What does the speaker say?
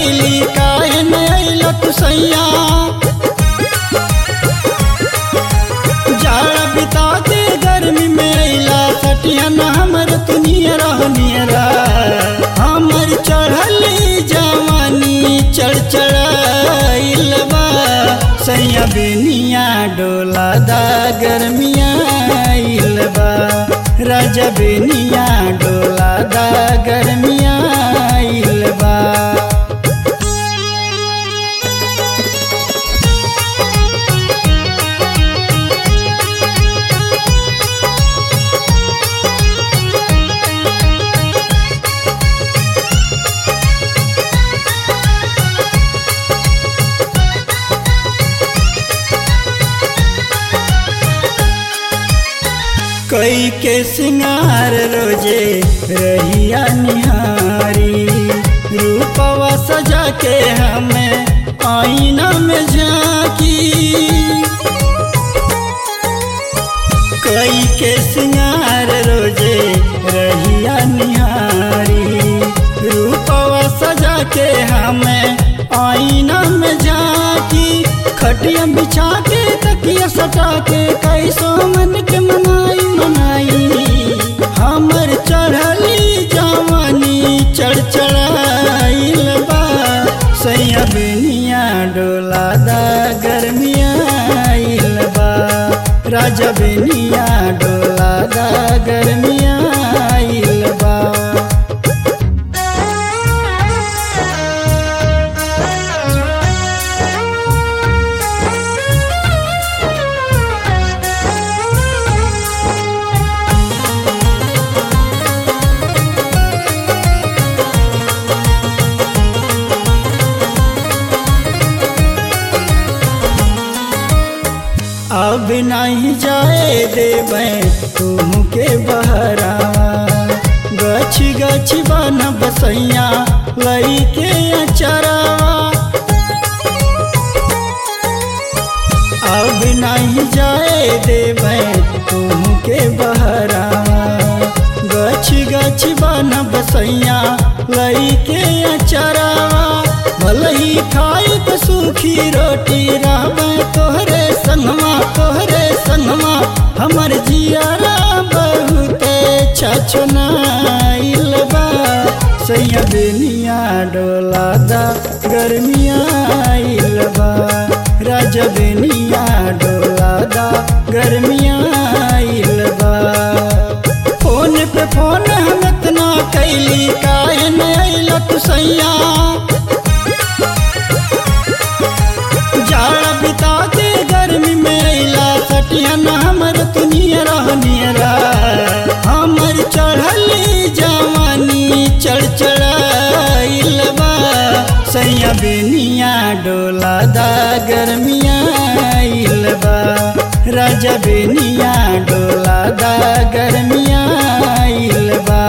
कैली काहे न अइला तू सैया। जाड़ा बिता के गर्मी में अइला सटिया न हमर तू नियरा नियरा। हमर चढ़ली जवानी चढ़चढ़ाइल बा सैया बेनिया डोला दा गर्मिया आइल बा। राजा बेनिया डोला दा गर्मिया आइल बा। कई के सिंगार रोजे रहिया निहारी। रूपवा सजा के हमें आईना में झांकी। कई के सिंगार रोजे रहिया निहारी। रूपवा सजा के हमें आईना में झांकी। खटिया बिछा के तकिया सटा के कैसो मन के मनाई मनाई। हमर चढ़ली जवानी चढ़चढ़ाइल बा सैया बेनिया डोला दा गर्मिया आइल बा। राजा बेनिया डोला दा गर्मिया आइल बा। अब नहीं जाए देवे तुमके बहरावा। गछ गछ बन बसैया लई के अचरावा। अब नहीं जाए देवे तुमके बहरावा। गछ गछ बन बसैया लई के अचरावा। भलही खाई तो सूखी रोटी रहबे तोहरे संगमा तोहरे संगमा। हमर जियारा बहुते छछनाइल बा सैया बेनिया डोला दा गर्मिया आइल बा। राजा बेनिया डोला दा गर्मिया आइल बा। फोन पे फोन हम इतना कैली काहे न अइला तू सैया। जाड़ा बिता के गर्मी में अइला सटिया न हमर तू नियरा नियरा। हमर चढ़ली जवानी चढ़चढ़ाइल बा सैया बेनिया डोला दा गर्मिया आइल बा। राजा बेनिया डोला दा गर्मिया आइल बा।